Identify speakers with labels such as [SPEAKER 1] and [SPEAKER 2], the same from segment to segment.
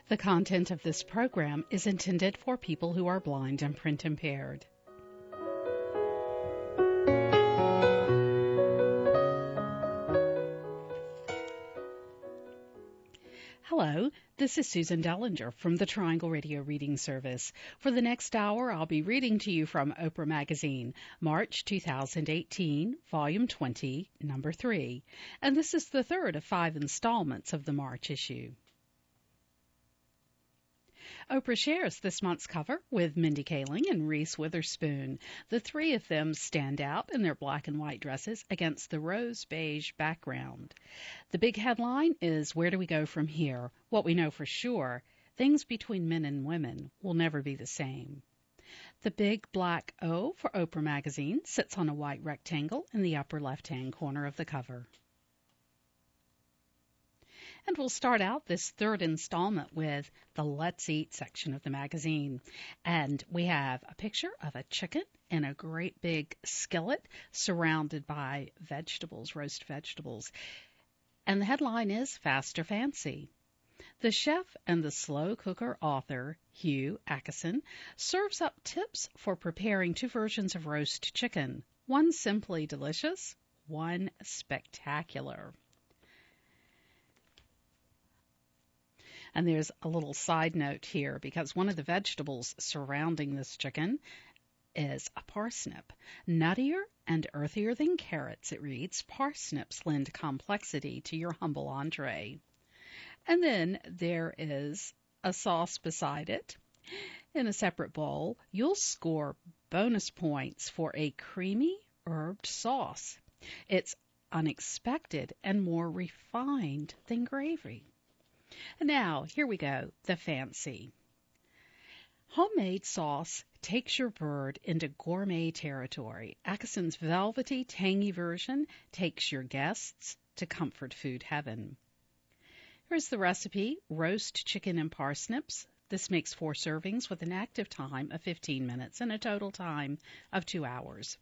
[SPEAKER 1] The content of this program is intended for people who are blind and print impaired. Hello, this is Susan Dellinger from the Triangle Radio Reading Service. For the next hour, I'll be reading to you from Oprah Magazine, March 2018, Volume 20, Number 3. And this is the third of 5 installments of the March issue. Oprah shares this month's cover with Mindy Kaling and Reese Witherspoon. The three of them stand out in their black and white dresses against the rose beige background. The big headline is, "Where do we go from here? What we know for sure, things between men and women will never be the same." The big black O for Oprah Magazine sits on a white rectangle in the upper left-hand corner of the cover. And we'll start out this third installment with the Let's Eat section of the magazine. And we have a picture of a chicken in a great big skillet surrounded by vegetables, roast vegetables. And the headline is Fast or Fancy. The chef and the slow cooker author, Hugh Acheson, serves up tips for preparing two versions of roast chicken, one simply delicious, one spectacular. And there's a little side note here because one of the vegetables surrounding this chicken is a parsnip. Nuttier and earthier than carrots, it reads, parsnips lend complexity to your humble entree. And then there is a sauce beside it. In a separate bowl, you'll score bonus points for a creamy herbed sauce. It's unexpected and more refined than gravy. Now, here we go, the fancy. Homemade sauce takes your bird into gourmet territory. Acheson's velvety, tangy version takes your guests to comfort food heaven. Here's the recipe, roast chicken and parsnips. This makes 4 servings with an active time of 15 minutes and a total time of 2 hours.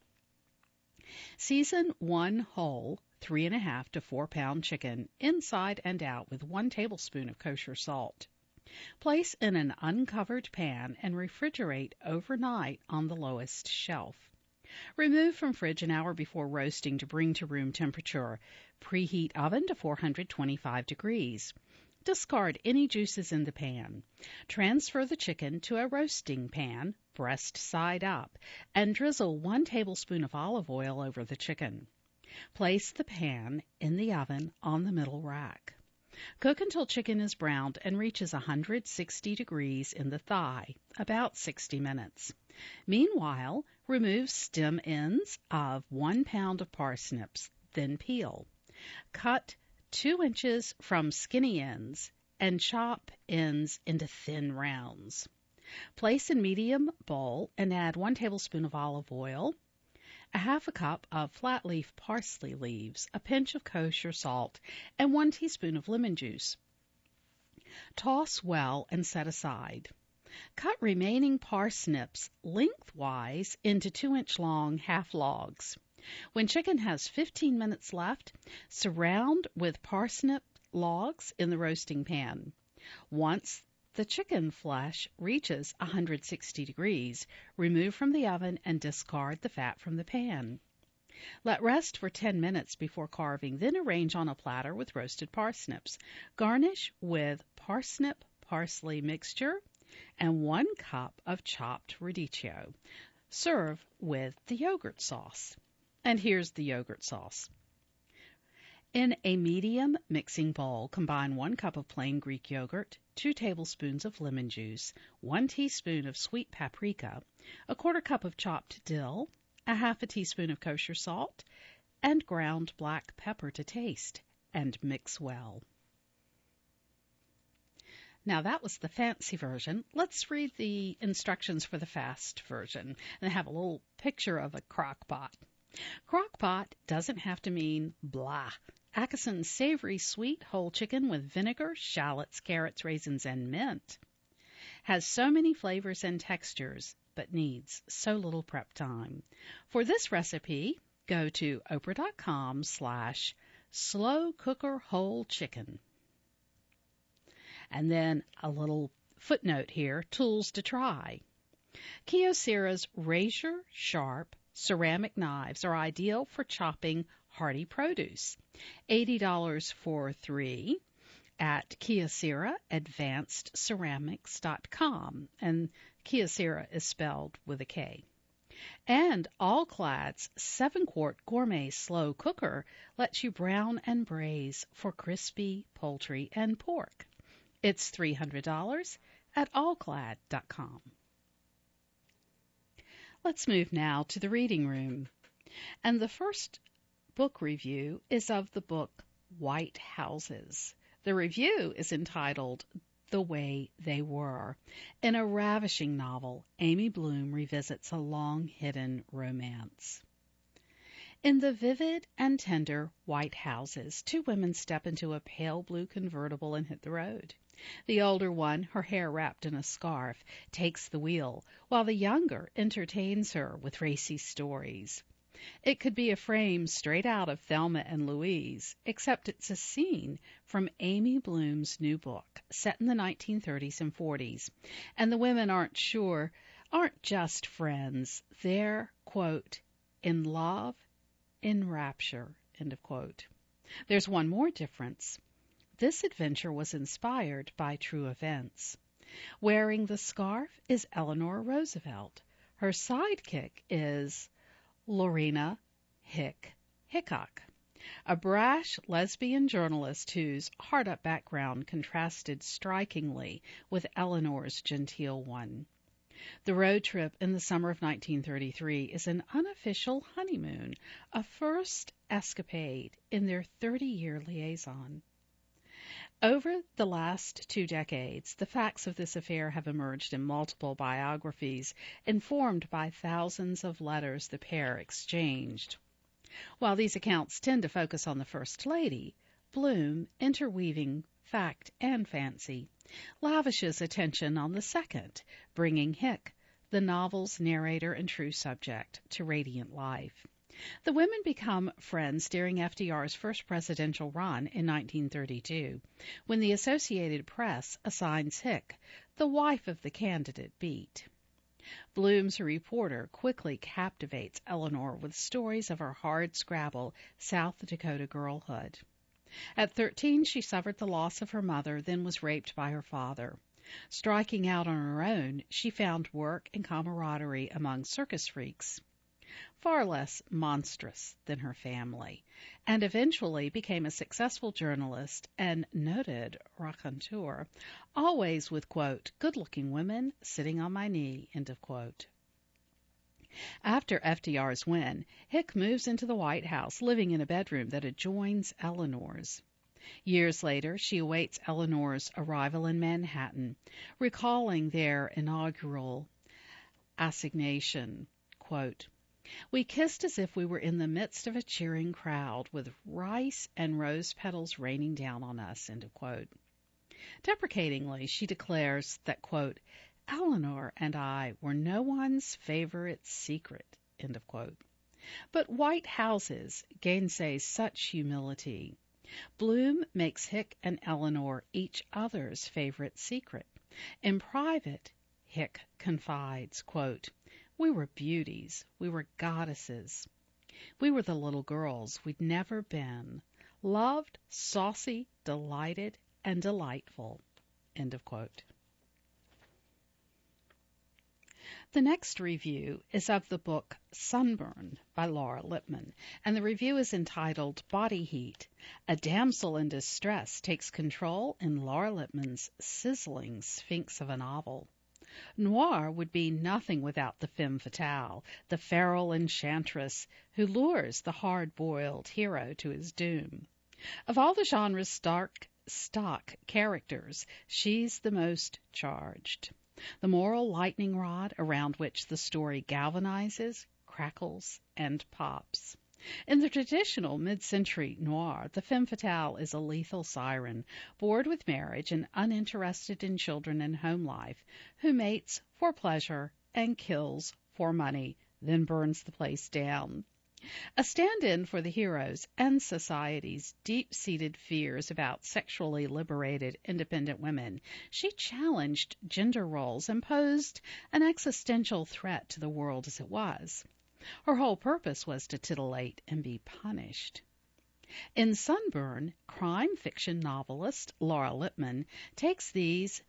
[SPEAKER 1] Season 1 whole 3.5 to 4 pound chicken inside and out with 1 tablespoon of kosher salt. Place in an uncovered pan and refrigerate overnight on the lowest shelf. Remove from fridge an hour before roasting to bring to room temperature. Preheat oven to 425 degrees. Discard any juices in the pan. Transfer the chicken to a roasting pan, breast side up, and drizzle 1 tablespoon of olive oil over the chicken. Place the pan in the oven on the middle rack. Cook until chicken is browned and reaches 160 degrees in the thigh, about 60 minutes. Meanwhile, remove stem ends of 1 pound of parsnips, then peel. Cut 2 inches from skinny ends and chop ends into thin rounds. Place in medium bowl and add 1 tablespoon of olive oil, a half a cup of flat leaf parsley leaves, a pinch of kosher salt, and 1 teaspoon of lemon juice. Toss well and set aside. Cut remaining parsnips lengthwise into 2-inch long half logs. When chicken has 15 minutes left, surround with parsnip logs in the roasting pan. Once the chicken flesh reaches 160 degrees, remove from the oven and discard the fat from the pan. Let rest for 10 minutes before carving, then arrange on a platter with roasted parsnips. Garnish with parsnip parsley mixture and 1 cup of chopped radicchio. Serve with the yogurt sauce. And here's the yogurt sauce. In a medium mixing bowl, combine 1 cup of plain Greek yogurt, 2 tablespoons of lemon juice, 1 teaspoon of sweet paprika, a 1/4 cup of chopped dill, a half a teaspoon of kosher salt, and ground black pepper to taste, and mix well. Now that was the fancy version. Let's read the instructions for the fast version. And they have a little picture of a crock pot. Crock pot doesn't have to mean blah. Acheson's savory sweet whole chicken with vinegar, shallots, carrots, raisins, and mint has so many flavors and textures, but needs so little prep time. For this recipe, go to oprah.com/slowcookerwholechicken. And then a little footnote here, tools to try. Kyocera's razor-sharp ceramic knives are ideal for chopping hearty produce. $80 for 3 at Kyocera Advanced Ceramics.com, and Kyocera is spelled with a K. And All-Clad's 7-quart gourmet slow cooker lets you brown and braise for crispy poultry and pork. It's $300 at allclad.com. Let's move now to the reading room. And the first book review is of the book White Houses. The review is entitled The Way They Were. In a ravishing novel, Amy Bloom revisits a long-hidden romance. In the vivid and tender White Houses, 2 women step into a pale blue convertible and hit the road. The older one, her hair wrapped in a scarf, takes the wheel, while the younger entertains her with racy stories. It could be a frame straight out of Thelma and Louise, except it's a scene from Amy Bloom's new book, set in the 1930s and 40s. And the women aren't just friends. They're, quote, in love, in rapture, end of quote. There's one more difference. This adventure was inspired by true events. Wearing the scarf is Eleanor Roosevelt. Her sidekick is Lorena Hickok, a brash lesbian journalist whose hard-up background contrasted strikingly with Eleanor's genteel one. The road trip in the summer of 1933 is an unofficial honeymoon, a first escapade in their 30-year liaison. Over the last 2 decades, the facts of this affair have emerged in multiple biographies, informed by thousands of letters the pair exchanged. While these accounts tend to focus on the First Lady, Bloom, interweaving fact and fancy, lavishes attention on the second, bringing Hick, the novel's narrator and true subject, to radiant life. The women become friends during FDR's first presidential run in 1932, when the Associated Press assigns Hick the wife of the candidate beat. Bloom's reporter quickly captivates Eleanor with stories of her hard-scrabble South Dakota girlhood. At 13, she suffered the loss of her mother, then was raped by her father. Striking out on her own, she found work and camaraderie among circus freaks, far less monstrous than her family, and eventually became a successful journalist and noted raconteur, always with, quote, good-looking women sitting on my knee, end of quote. After FDR's win, Hick moves into the White House, living in a bedroom that adjoins Eleanor's. Years later, she awaits Eleanor's arrival in Manhattan, recalling their inaugural assignation, quote, we kissed as if we were in the midst of a cheering crowd, with rice and rose petals raining down on us, end of quote. Deprecatingly, she declares that, quote, Eleanor and I were no one's favorite secret, end of quote. But White Houses gainsays such humility. Bloom makes Hick and Eleanor each other's favorite secret. In private, Hick confides, quote, we were beauties, we were goddesses. We were the little girls we'd never been, loved, saucy, delighted, and delightful, end of quote. The next review is of the book Sunburn by Laura Lippman, and the review is entitled Body Heat. A damsel in distress takes control in Laura Lippman's sizzling sphinx of a novel. Noir would be nothing without the femme fatale, the feral enchantress who lures the hard-boiled hero to his doom. Of all the genre's stock characters, she's the most charged. The moral lightning rod around which the story galvanizes, crackles, and pops. In the traditional mid-century noir, the femme fatale is a lethal siren, bored with marriage and uninterested in children and home life, who mates for pleasure and kills for money, then burns the place down. A stand-in for the heroes and society's deep-seated fears about sexually liberated independent women, she challenged gender roles and posed an existential threat to the world as it was. Her whole purpose was to titillate and be punished. In Sunburn, crime fiction novelist Laura Lippman takes these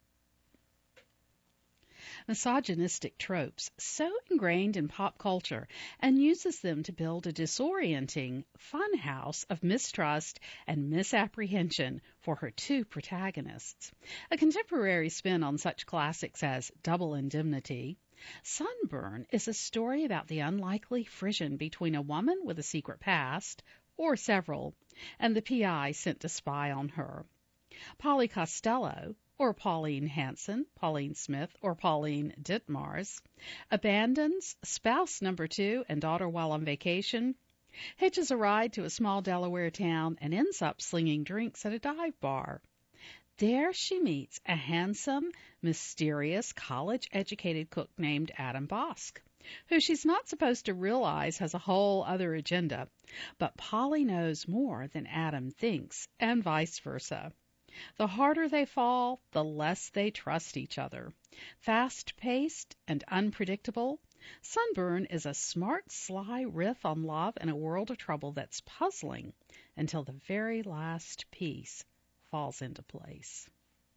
[SPEAKER 1] misogynistic tropes so ingrained in pop culture and uses them to build a disorienting funhouse of mistrust and misapprehension for her two protagonists. A contemporary spin on such classics as Double Indemnity, Sunburn is a story about the unlikely frisson between a woman with a secret past, or several, and the PI sent to spy on her. Polly Costello, or Pauline Hanson, Pauline Smith, or Pauline Ditmars, abandons spouse number 2 and daughter while on vacation, hitches a ride to a small Delaware town, and ends up slinging drinks at a dive bar. There she meets a handsome, mysterious, college-educated cook named Adam Bosk, who she's not supposed to realize has a whole other agenda, but Polly knows more than Adam thinks, and vice versa. The harder they fall, the less they trust each other. Fast-paced and unpredictable, Sunburn is a smart, sly riff on love in a world of trouble that's puzzling until the very last piece falls into place.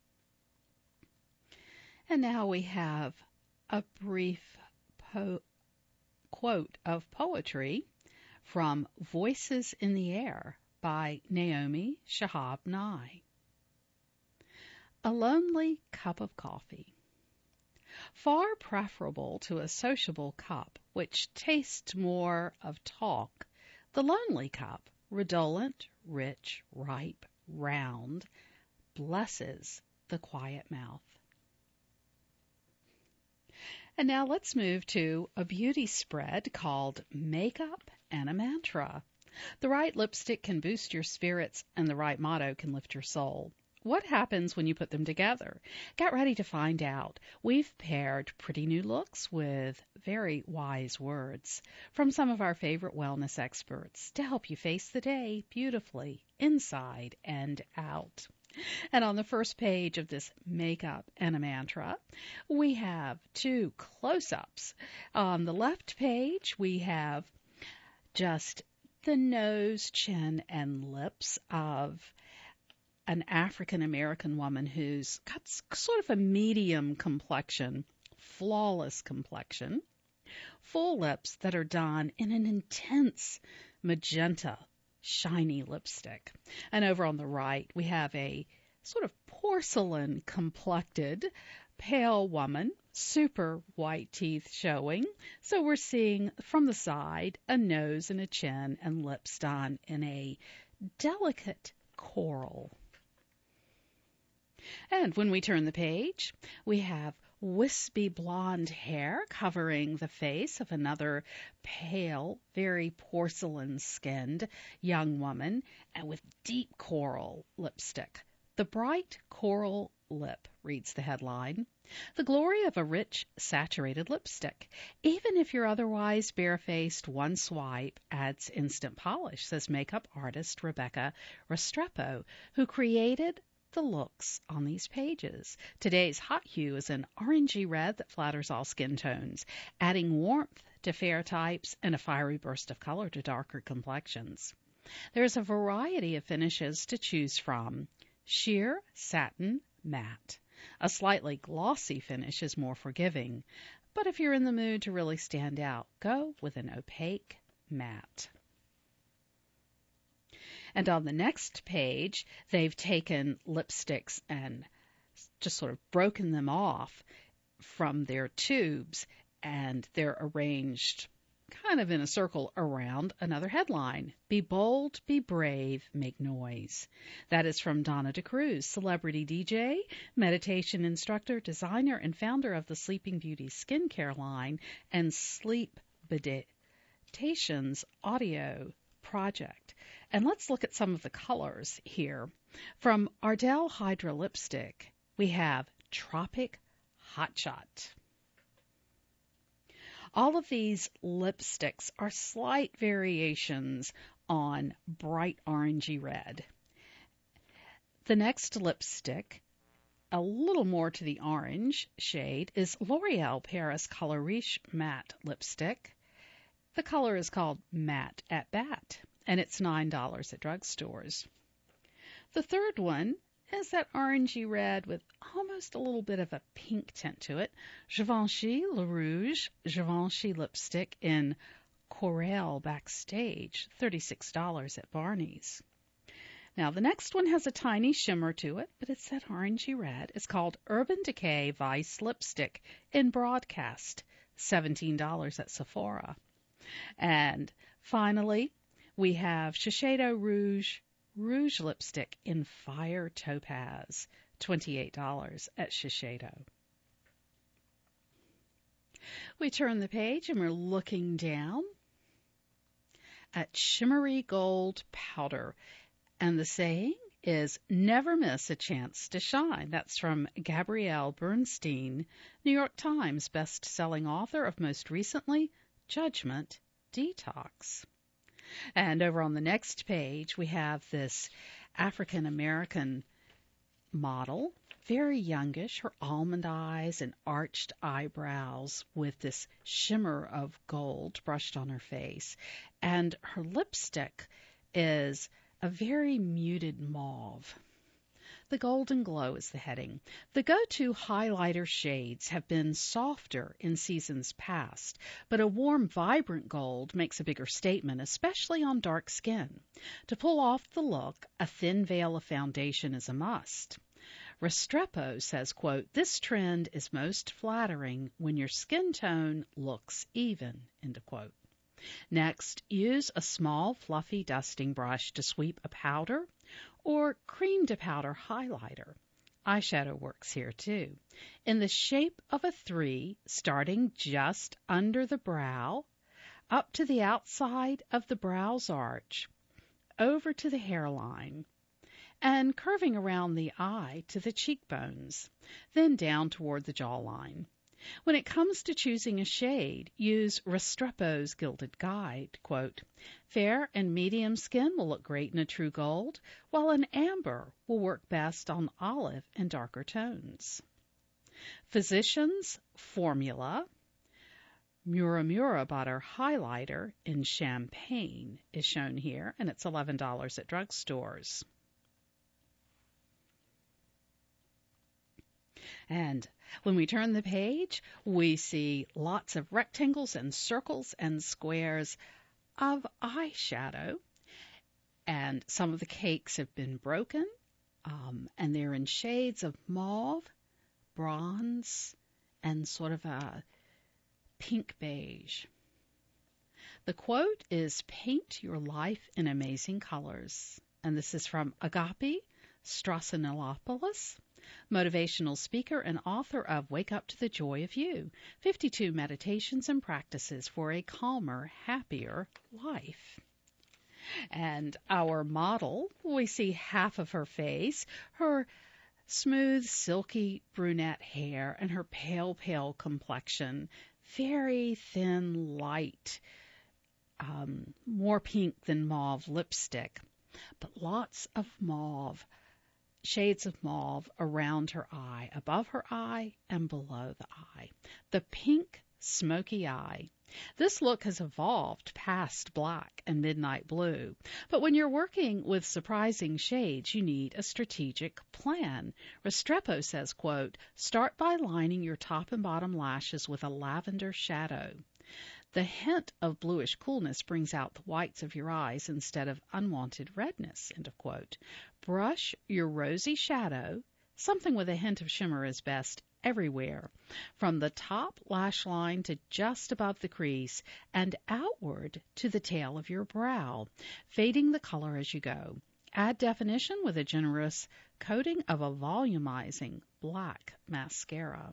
[SPEAKER 1] And now we have a brief quote of poetry from Voices in the Air by Naomi Shihab Nye. A lonely cup of coffee. Far preferable to a sociable cup, which tastes more of talk, the lonely cup, redolent, rich, ripe, round, blesses the quiet mouth. And now let's move to a beauty spread called Makeup and a Mantra. The right lipstick can boost your spirits, and the right motto can lift your soul. What happens when you put them together? Get ready to find out. We've paired pretty new looks with very wise words from some of our favorite wellness experts to help you face the day beautifully, inside and out. And on the first page of this Makeup and a Mantra, we have two close-ups. On the left page, we have just the nose, chin, and lips of an African-American woman who's got sort of a medium complexion, flawless complexion, full lips that are done in an intense magenta, shiny lipstick. And over on the right, we have a sort of porcelain-complected, pale woman, super white teeth showing. So we're seeing from the side a nose and a chin and lips done in a delicate coral. And when we turn the page, we have wispy blonde hair covering the face of another pale, very porcelain-skinned young woman, and with deep coral lipstick. The bright coral lip, reads the headline. The glory of a rich, saturated lipstick. Even if you're otherwise barefaced, one swipe adds instant polish, says makeup artist Rebecca Restrepo, who created the looks on these pages. Today's hot hue is an orangey red that flatters all skin tones, adding warmth to fair types and a fiery burst of color to darker complexions. There's a variety of finishes to choose from. Sheer, satin, matte. A slightly glossy finish is more forgiving, but if you're in the mood to really stand out, go with an opaque matte. And on the next page, they've taken lipsticks and just sort of broken them off from their tubes, and they're arranged kind of in a circle around another headline. Be bold, be brave, make noise. That is from Donna DeCruz, celebrity DJ, meditation instructor, designer, and founder of the Sleeping Beauty skincare line and Sleep Meditations audio project. And let's look at some of the colors here. From Ardell Hydra Lipstick, we have Tropic Hotshot. All of these lipsticks are slight variations on bright orangey red. The next lipstick, a little more to the orange shade, is L'Oreal Paris Color Riche Matte Lipstick. The color is called Matte at Bat, and it's $9 at drugstores. The third one is that orangey red with almost a little bit of a pink tint to it. Givenchy Le Rouge Givenchy lipstick in Coral Backstage, $36 at Barney's. Now, the next one has a tiny shimmer to it, but it's that orangey red. It's called Urban Decay Vice Lipstick in Broadcast, $17 at Sephora. And finally, we have Shiseido Rouge Lipstick in Fire Topaz, $28 at Shiseido. We turn the page and we're looking down at Shimmery Gold Powder. And the saying is, never miss a chance to shine. That's from Gabrielle Bernstein, New York Times best-selling author of most recently, Judgment Detox. And over on the next page, we have this African-American model, very youngish, her almond eyes and arched eyebrows with this shimmer of gold brushed on her face. And her lipstick is a very muted mauve. The Golden Glow is the heading. The go-to highlighter shades have been softer in seasons past, but a warm, vibrant gold makes a bigger statement, especially on dark skin. To pull off the look, a thin veil of foundation is a must. Restrepo says, quote, this trend is most flattering when your skin tone looks even, end of quote. Next, use a small, fluffy dusting brush to sweep a powder or cream to powder highlighter. Eyeshadow works here too. In the shape of a 3, starting just under the brow, up to the outside of the brow's arch, over to the hairline, and curving around the eye to the cheekbones, then down toward the jawline. When it comes to choosing a shade, use Restrepo's Gilded Guide, quote, fair and medium skin will look great in a true gold, while an amber will work best on olive and darker tones. Physicians Formula Muramura Butter Highlighter in Champagne is shown here, and it's $11 at drugstores. And when we turn the page, we see lots of rectangles and circles and squares of eyeshadow. And some of the cakes have been broken, and they're in shades of mauve, bronze, and sort of a pink beige. The quote is, paint your life in amazing colors. And this is from Agapi Strassinopoulos, motivational speaker and author of Wake Up to the Joy of You, 52 Meditations and Practices for a Calmer, Happier Life. And our model, we see half of her face, her smooth, silky brunette hair, and her pale, pale complexion, very thin, light, more pink than mauve lipstick, but lots of mauve, shades of mauve around her eye, above her eye and below the eye. The pink, smoky eye. This look has evolved past black and midnight blue, but when you're working with surprising shades, you need a strategic plan. Restrepo says, quote, start by lining your top and bottom lashes with a lavender shadow. The hint of bluish coolness brings out the whites of your eyes instead of unwanted redness, end of quote. Brush your rosy shadow, something with a hint of shimmer is best everywhere, from the top lash line to just above the crease and outward to the tail of your brow, fading the color as you go. Add definition with a generous coating of a volumizing black mascara.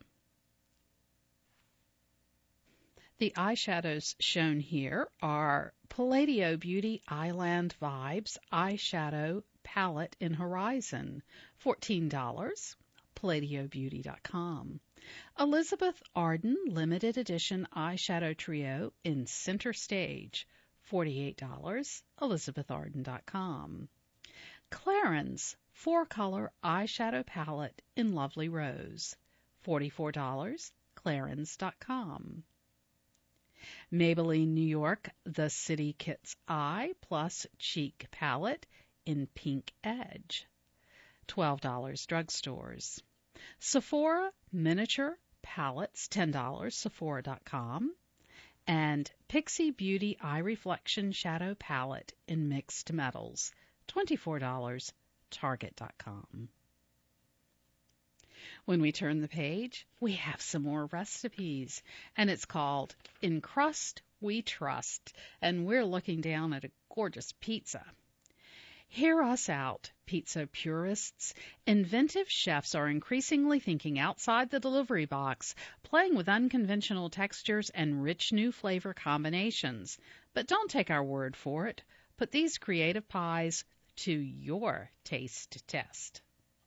[SPEAKER 1] The eyeshadows shown here are Palladio Beauty Eyeland Vibes Eyeshadow Palette in Horizon, $14. PalladioBeauty.com. Elizabeth Arden Limited Edition Eyeshadow Trio in Center Stage, $48, ElizabethArden.com. Clarins 4-color eyeshadow palette in Lovely Rose, $44, Clarins.com. Maybelline New York The City Kits Eye Plus Cheek Palette in Pink Edge, $12 drugstores. Sephora Miniature Palettes, $10, Sephora.com. And Pixie Beauty Eye Reflection Shadow Palette in Mixed Metals, $24, Target.com. When we turn the page, we have some more recipes, and it's called In Crust We Trust, and we're looking down at a gorgeous pizza. Hear us out, pizza purists. Inventive chefs are increasingly thinking outside the delivery box, playing with unconventional textures and rich new flavor combinations. But don't take our word for it. Put these creative pies to your taste test.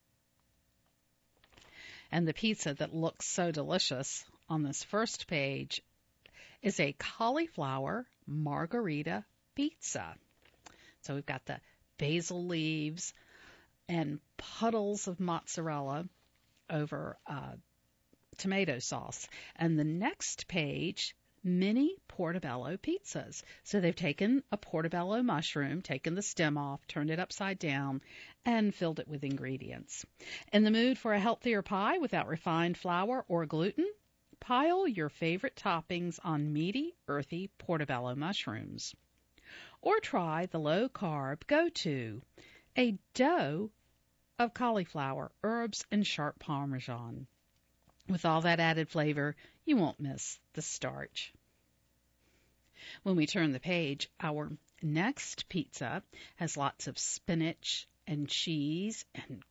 [SPEAKER 1] And the pizza that looks so delicious on this first page is a cauliflower margarita pizza. So we've got the basil leaves and puddles of mozzarella over tomato sauce. And the next page, mini portobello pizzas. So they've taken a portobello mushroom, taken the stem off, turned it upside down, and filled it with ingredients. In the mood for a healthier pie without refined flour or gluten? Pile your favorite toppings on meaty, earthy portobello mushrooms. Or try the low-carb go-to, a dough of cauliflower, herbs, and sharp Parmesan. With all that added flavor, you won't miss the starch. When we turn the page, our next pizza has lots of spinach and cheese and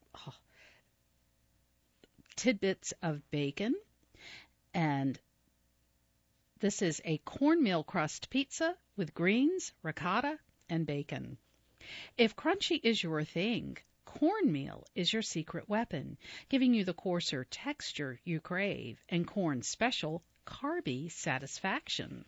[SPEAKER 1] tidbits of bacon. And this is a cornmeal crust pizza with greens, ricotta, and bacon. If crunchy is your thing, cornmeal is your secret weapon, giving you the coarser texture you crave and corn's special carby satisfaction.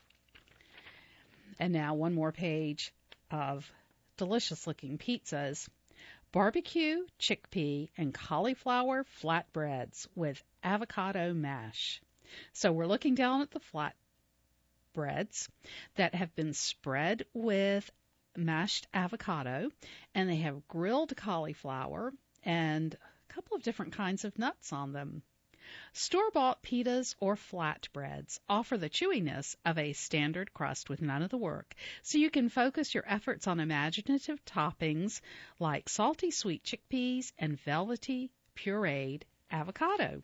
[SPEAKER 1] And now one more page of delicious-looking pizzas. Barbecue, chickpea, and cauliflower flatbreads with avocado mash. So we're looking down at the flatbreads that have been spread with mashed avocado, and they have grilled cauliflower and a couple of different kinds of nuts on them. Store-bought pitas or flatbreads offer the chewiness of a standard crust with none of the work, so you can focus your efforts on imaginative toppings like salty sweet chickpeas and velvety pureed avocado.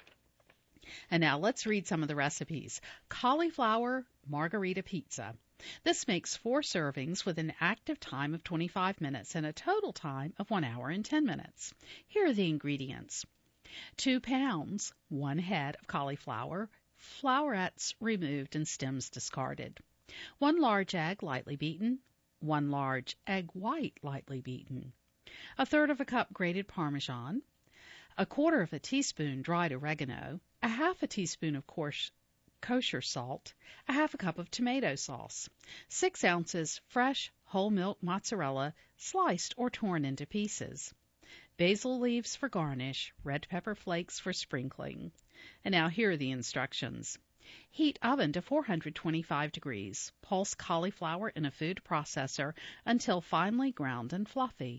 [SPEAKER 1] And now let's read some of the recipes. Cauliflower margarita pizza. This makes 4 servings with an active time of 25 minutes and a total time of 1 hour and 10 minutes. Here are the ingredients. 2 pounds, 1 head of cauliflower, flowerets removed and stems discarded. 1 large egg lightly beaten. 1 large egg white lightly beaten. 1/3 of a cup grated Parmesan. 1/4 teaspoon dried oregano. 1/2 teaspoon of kosher salt, 1/2 cup of tomato sauce, 6 ounces fresh whole milk mozzarella sliced or torn into pieces, basil leaves for garnish, red pepper flakes for sprinkling. And now here are the instructions. Heat oven to 425 degrees. Pulse cauliflower in a food processor until finely ground and fluffy.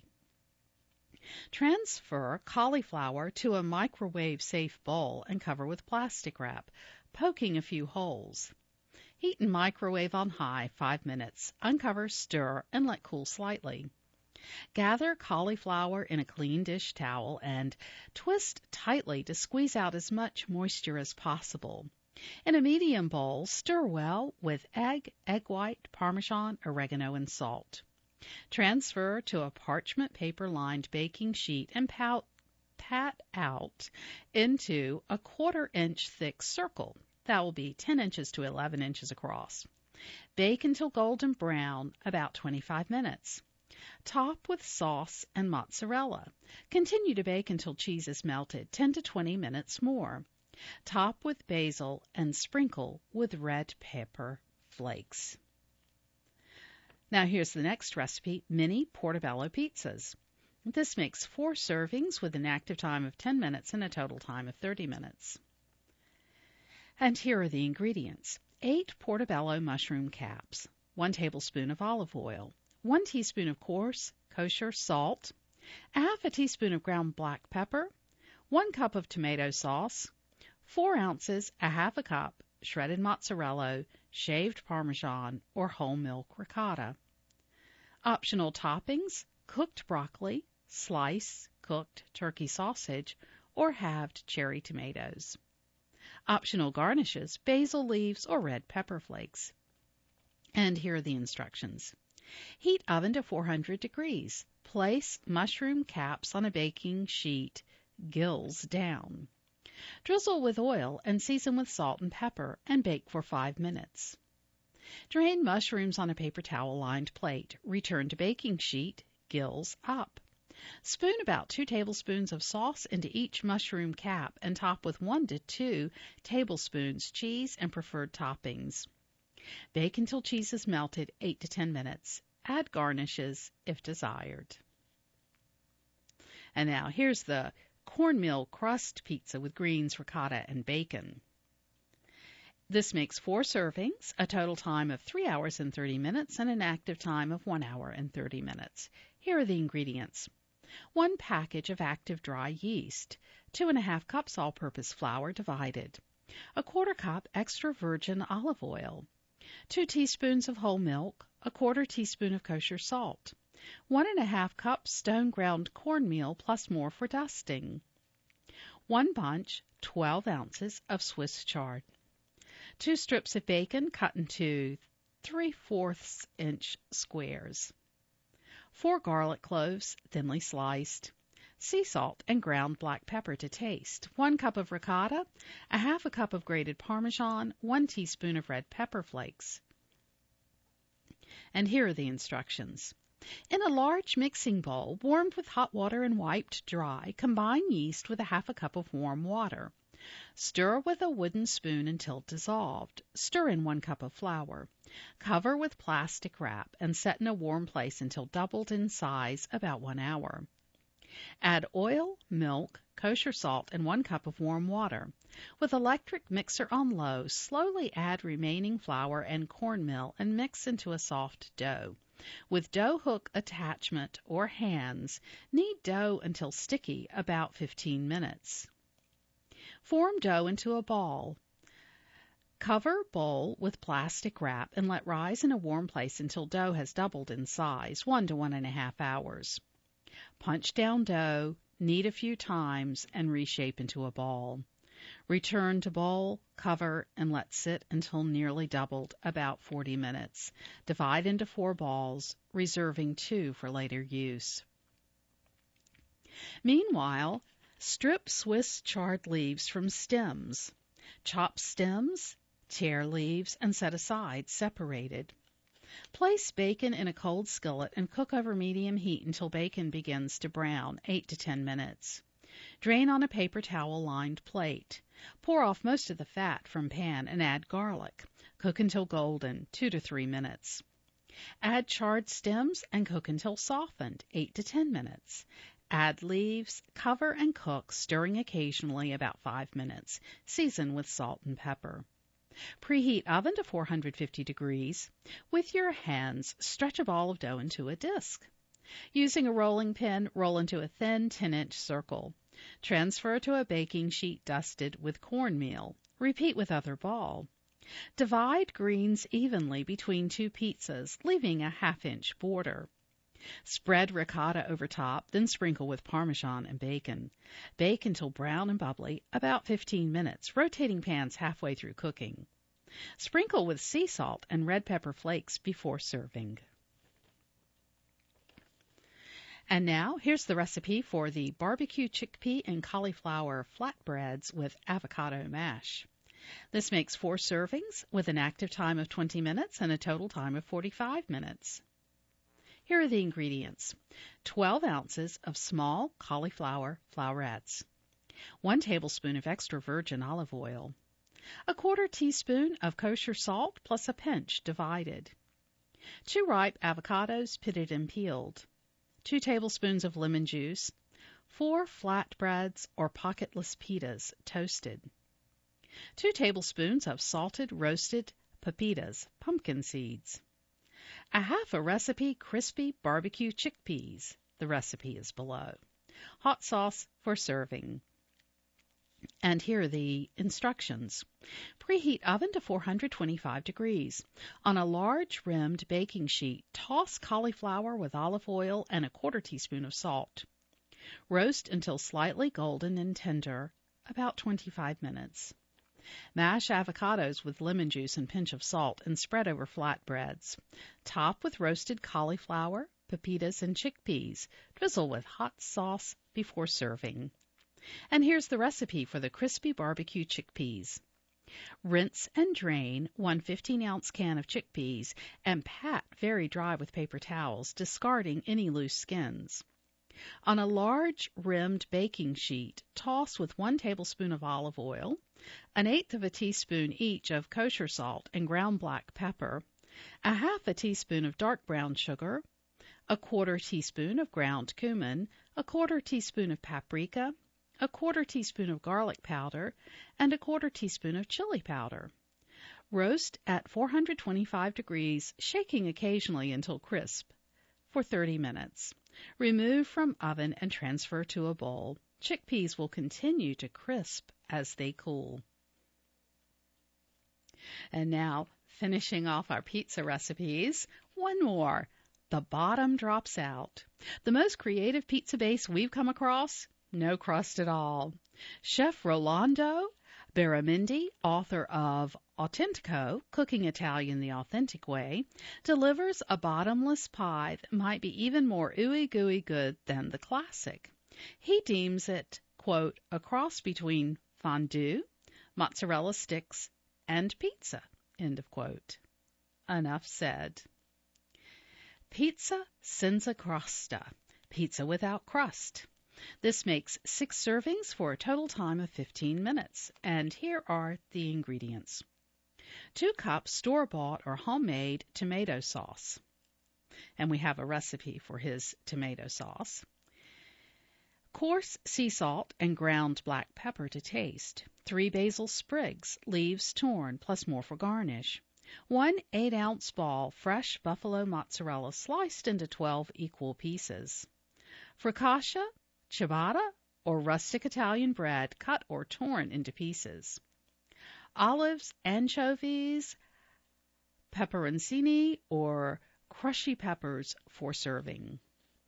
[SPEAKER 1] Transfer cauliflower to a microwave-safe bowl and cover with plastic wrap, poking a few holes. Heat and microwave on high 5 minutes. Uncover, stir, and let cool slightly. Gather cauliflower in a clean dish towel and twist tightly to squeeze out as much moisture as possible. In a medium bowl, stir well with egg white, Parmesan, oregano, and salt. Transfer to a parchment paper-lined baking sheet and pat out into a 1/4 inch thick circle. That will be 10 inches to 11 inches across. Bake until golden brown, about 25 minutes. Top with sauce and mozzarella. Continue to bake until cheese is melted, 10 to 20 minutes more. Top with basil and sprinkle with red pepper flakes. Now here's the next recipe, mini portobello pizzas. This makes 4 servings with an active time of 10 minutes and a total time of 30 minutes. And here are the ingredients. 8 portobello mushroom caps, 1 tablespoon of olive oil, 1 teaspoon of coarse kosher salt, a half a teaspoon of ground black pepper, 1 cup of tomato sauce, 4 ounces, a half a cup, shredded mozzarella, shaved Parmesan, or whole milk ricotta. Optional toppings, cooked broccoli, sliced cooked turkey sausage, or halved cherry tomatoes. Optional garnishes, basil leaves or red pepper flakes. And here are the instructions. Heat oven to 400 degrees. Place mushroom caps on a baking sheet, gills down. Drizzle with oil and season with salt and pepper and bake for 5 minutes. Drain mushrooms on a paper towel-lined plate. Return to baking sheet, gills up. Spoon about 2 tablespoons of sauce into each mushroom cap and top with 1 to 2 tablespoons cheese and preferred toppings. Bake until cheese is melted, 8 to 10 minutes. Add garnishes if desired. And now here's the cornmeal crust pizza with greens, ricotta, and bacon. This makes 4 servings, a total time of 3 hours and 30 minutes, and an active time of 1 hour and 30 minutes. Here are the ingredients. 1 package of active dry yeast, 2½ cups all-purpose flour divided, 1/4 cup extra virgin olive oil, 2 teaspoons of whole milk, 1/4 teaspoon of kosher salt, 1½ cup stone ground cornmeal plus more for dusting, 1 bunch, 12 ounces of Swiss chard, 2 strips of bacon cut into 3/4 inch squares, 4 garlic cloves thinly sliced, sea salt and ground black pepper to taste, 1 cup of ricotta, a half a cup of grated Parmesan, 1 teaspoon of red pepper flakes. And here are the instructions. In a large mixing bowl, warmed with hot water and wiped dry, combine yeast with a half a cup of warm water. Stir with a wooden spoon until dissolved. Stir in 1 cup of flour. Cover with plastic wrap and set in a warm place until doubled in size, about 1 hour. Add oil, milk, kosher salt, and 1 cup of warm water. With electric mixer on low, slowly add remaining flour and cornmeal and mix into a soft dough. With dough hook attachment or hands, knead dough until sticky, about 15 minutes. Form dough into a ball. Cover bowl with plastic wrap and let rise in a warm place until dough has doubled in size, 1 to 1½ hours. Punch down dough, knead a few times, and reshape into a ball. Return to bowl, cover, and let sit until nearly doubled, about 40 minutes. Divide into 4 balls, reserving 2 for later use. Meanwhile, strip Swiss chard leaves from stems. Chop stems, tear leaves, and set aside, separated. Place bacon in a cold skillet and cook over medium heat until bacon begins to brown, 8 to 10 minutes. Drain on a paper towel-lined plate. Pour off most of the fat from pan and add garlic. Cook until golden, 2 to 3 minutes. Add charred stems and cook until softened, 8 to 10 minutes. Add leaves, cover and cook, stirring occasionally, about 5 minutes. Season with salt and pepper. Preheat oven to 450 degrees. With your hands, stretch a ball of dough into a disc. Using a rolling pin, roll into a thin 10-inch circle. Transfer to a baking sheet dusted with cornmeal. Repeat with other ball. Divide greens evenly between 2 pizzas, leaving a ½ inch border. Spread ricotta over top, then sprinkle with Parmesan and bacon. Bake until brown and bubbly, about 15 minutes, rotating pans halfway through cooking. Sprinkle with sea salt and red pepper flakes before serving. And now, here's the recipe for the barbecue chickpea and cauliflower flatbreads with avocado mash. This makes 4 servings with an active time of 20 minutes and a total time of 45 minutes. Here are the ingredients. 12 ounces of small cauliflower flowerets, 1 tablespoon of extra virgin olive oil, a quarter teaspoon of kosher salt plus a pinch divided, 2 ripe avocados pitted and peeled, 2 tablespoons of lemon juice, 4 flatbreads or pocketless pitas toasted, 2 tablespoons of salted roasted pepitas, pumpkin seeds, a half a recipe crispy barbecue chickpeas. The recipe is below. Hot sauce for serving. And here are the instructions. Preheat oven to 425 degrees. On a large rimmed baking sheet, toss cauliflower with olive oil and a quarter teaspoon of salt. Roast until slightly golden and tender, about 25 minutes. Mash avocados with lemon juice and pinch of salt and spread over flatbreads. Top with roasted cauliflower, pepitas, and chickpeas. Drizzle with hot sauce before serving. And here's the recipe for the crispy barbecue chickpeas. Rinse and drain 1 15-ounce can of chickpeas and pat very dry with paper towels, discarding any loose skins. On a large rimmed baking sheet, toss with 1 tablespoon of olive oil, 1/8 of a teaspoon each of kosher salt and ground black pepper, a half a teaspoon of dark brown sugar, a quarter teaspoon of ground cumin, a quarter teaspoon of paprika, a quarter teaspoon of garlic powder, and a quarter teaspoon of chili powder. Roast at 425 degrees, shaking occasionally until crisp, for 30 minutes. Remove from oven and transfer to a bowl. Chickpeas will continue to crisp as they cool. And now, finishing off our pizza recipes, one more. The bottom drops out. The most creative pizza base we've come across? No crust at all. Chef Rolando Beramendi, author of Autentico, Cooking Italian the Authentic Way, delivers a bottomless pie that might be even more ooey-gooey good than the classic. He deems it, quote, a cross between fondue, mozzarella sticks, and pizza, end of quote. Enough said. Pizza senza crosta, pizza without crust. This makes 6 servings for a total time of 15 minutes. And here are the ingredients. 2 cups store-bought or homemade tomato sauce. And we have a recipe for his tomato sauce. Coarse sea salt and ground black pepper to taste. 3 basil sprigs, leaves torn, plus more for garnish. 1 8-ounce ball fresh buffalo mozzarella sliced into 12 equal pieces. Focaccia, ciabatta, or rustic Italian bread cut or torn into pieces. Olives, anchovies, pepperoncini, or crushy peppers for serving.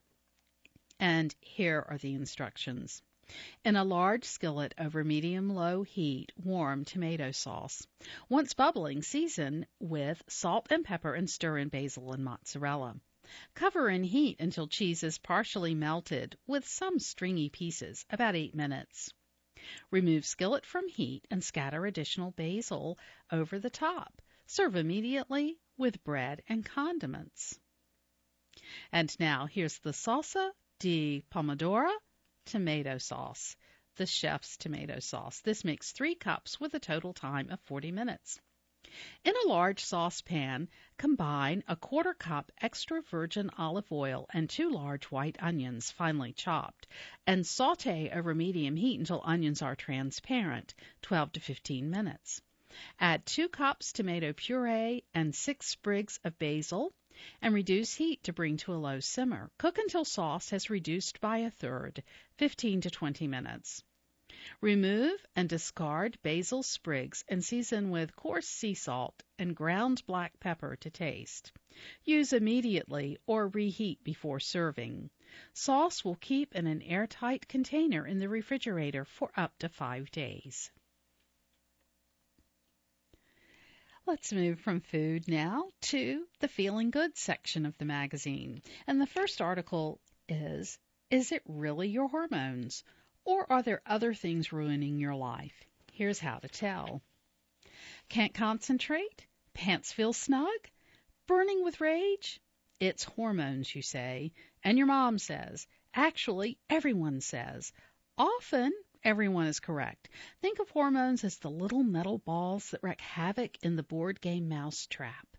[SPEAKER 1] And here are the instructions. In a large skillet over medium-low heat, warm tomato sauce. Once bubbling, season with salt and pepper and stir in basil and mozzarella. Cover and heat until cheese is partially melted with some stringy pieces, about 8 minutes. Remove skillet from heat and scatter additional basil over the top. Serve immediately with bread and condiments. And now here's the salsa di pomodoro tomato sauce, the chef's tomato sauce. This makes 3 cups with a total time of 40 minutes. In a large saucepan, combine a quarter cup extra virgin olive oil and 2 large white onions, finely chopped, and saute over medium heat until onions are transparent, 12 to 15 minutes. Add 2 cups tomato puree and 6 sprigs of basil, and reduce heat to bring to a low simmer. Cook until sauce has reduced by a third, 15 to 20 minutes. Remove and discard basil sprigs and season with coarse sea salt and ground black pepper to taste. Use immediately or reheat before serving. Sauce will keep in an airtight container in the refrigerator for up to 5 days. Let's move from food now to the feeling good section of the magazine. And the first article is it really your hormones? Or are there other things ruining your life? Here's how to tell. Can't concentrate? Pants feel snug? Burning with rage? It's hormones, you say, and your mom says. Actually, everyone says. Often, everyone is correct. Think of hormones as the little metal balls that wreak havoc in the board game mousetrap.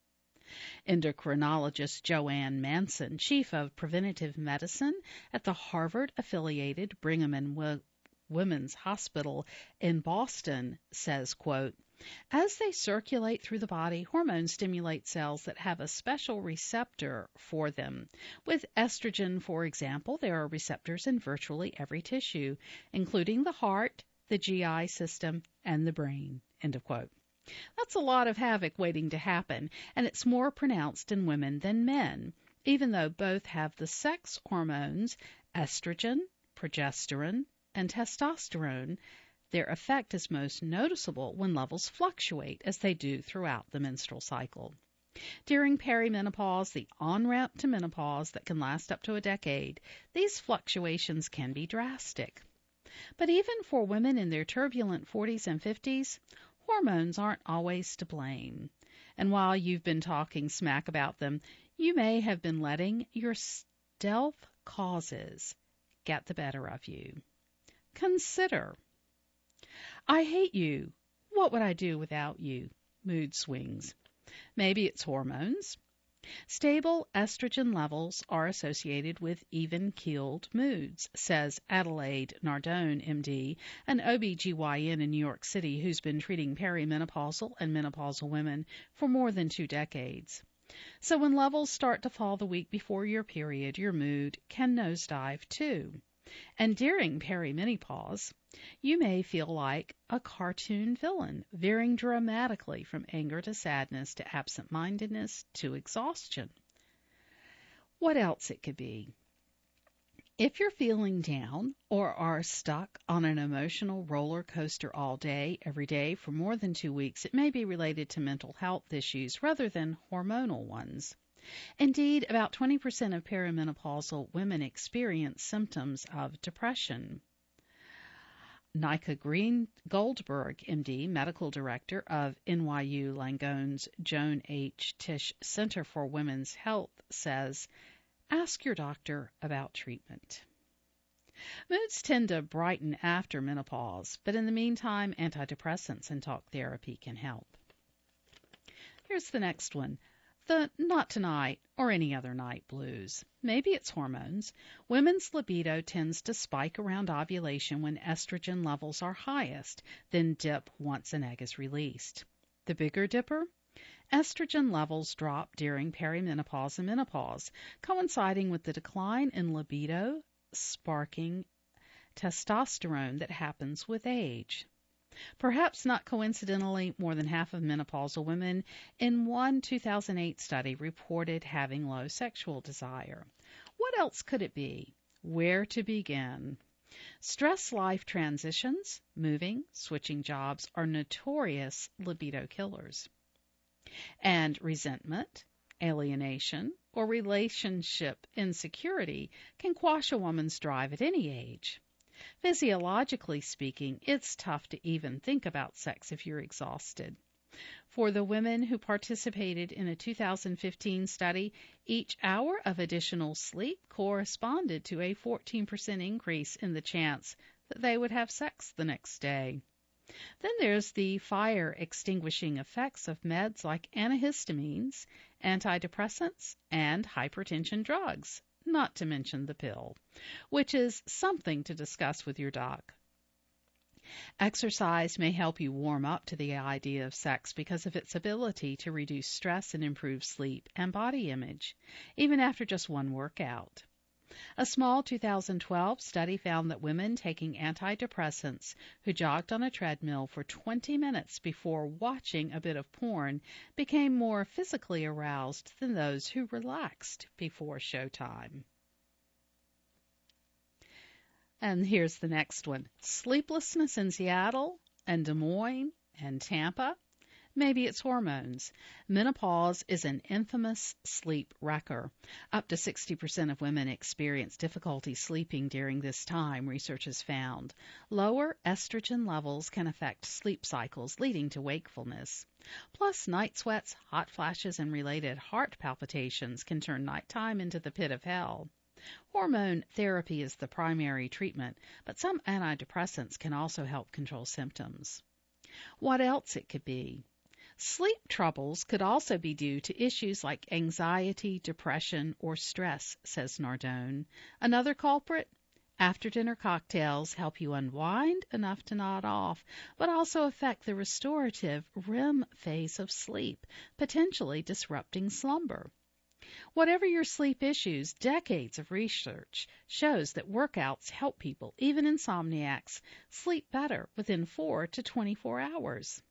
[SPEAKER 1] Endocrinologist Joanne Manson, chief of preventive medicine at the Harvard-affiliated Brigham and Women's Hospital in Boston, says, quote, as they circulate through the body, hormones stimulate cells that have a special receptor for them. With estrogen, for example, there are receptors in virtually every tissue, including the heart, the GI system, and the brain. End of quote. That's a lot of havoc waiting to happen, and it's more pronounced in women than men, even though both have the sex hormones, estrogen, progesterone, and testosterone. Their effect is most noticeable when levels fluctuate, as they do throughout the menstrual cycle. During perimenopause, the on-ramp to menopause that can last up to a decade, these fluctuations can be drastic. But even for women in their turbulent 40s and 50s, hormones aren't always to blame. And while you've been talking smack about them, you may have been letting your stealth causes get the better of you. Consider. I hate you. What would I do without you? Mood swings. Maybe it's hormones. Stable estrogen levels are associated with even-keeled moods, says Adelaide Nardone, MD, an OB/GYN in New York City who's been treating perimenopausal and menopausal women for more than 2 decades. So when levels start to fall the week before your period, your mood can nosedive too. And during perimenopause, you may feel like a cartoon villain, veering dramatically from anger to sadness to absent-mindedness to exhaustion. What else it could be? If you're feeling down or are stuck on an emotional roller coaster all day, every day, for more than 2 weeks, it may be related to mental health issues rather than hormonal ones. Indeed, about 20% of perimenopausal women experience symptoms of depression. Nika Goldberg, MD, medical director of NYU Langone's Joan H. Tisch Center for Women's Health, says, ask your doctor about treatment. Moods tend to brighten after menopause, but in the meantime, antidepressants and talk therapy can help. Here's the next one. The not tonight or any other night blues. Maybe it's hormones. Women's libido tends to spike around ovulation when estrogen levels are highest, then dip once an egg is released. The bigger dipper? Estrogen levels drop during perimenopause and menopause, coinciding with the decline in libido, sparking testosterone that happens with age. Perhaps not coincidentally, more than half of menopausal women in one 2008 study reported having low sexual desire. What else could it be? Where to begin? Stress life transitions, moving, switching jobs are notorious libido killers. And resentment, alienation, or relationship insecurity can quash a woman's drive at any age. Physiologically speaking, it's tough to even think about sex if you're exhausted. For the women who participated in a 2015 study, each hour of additional sleep corresponded to a 14% increase in the chance that they would have sex the next day. Then there's the fire-extinguishing effects of meds like antihistamines, antidepressants, and hypertension drugs, not to mention the pill, which is something to discuss with your doc. Exercise may help you warm up to the idea of sex because of its ability to reduce stress and improve sleep and body image, even after just one workout. A small 2012 study found that women taking antidepressants who jogged on a treadmill for 20 minutes before watching a bit of porn became more physically aroused than those who relaxed before showtime. And here's the next one. Sleeplessness in Seattle and Des Moines and Tampa. Maybe it's hormones. Menopause is an infamous sleep wrecker. Up to 60% of women experience difficulty sleeping during this time, research has found. Lower estrogen levels can affect sleep cycles, leading to wakefulness. Plus, night sweats, hot flashes, and related heart palpitations can turn nighttime into the pit of hell. Hormone therapy is the primary treatment, but some antidepressants can also help control symptoms. What else it could be? Sleep troubles could also be due to issues like anxiety, depression, or stress, says Nardone. Another culprit? After-dinner cocktails help you unwind enough to nod off, but also affect the restorative REM phase of sleep, potentially disrupting slumber. Whatever your sleep issues, decades of research shows that workouts help people, even insomniacs, sleep better within 4 to 24 hours.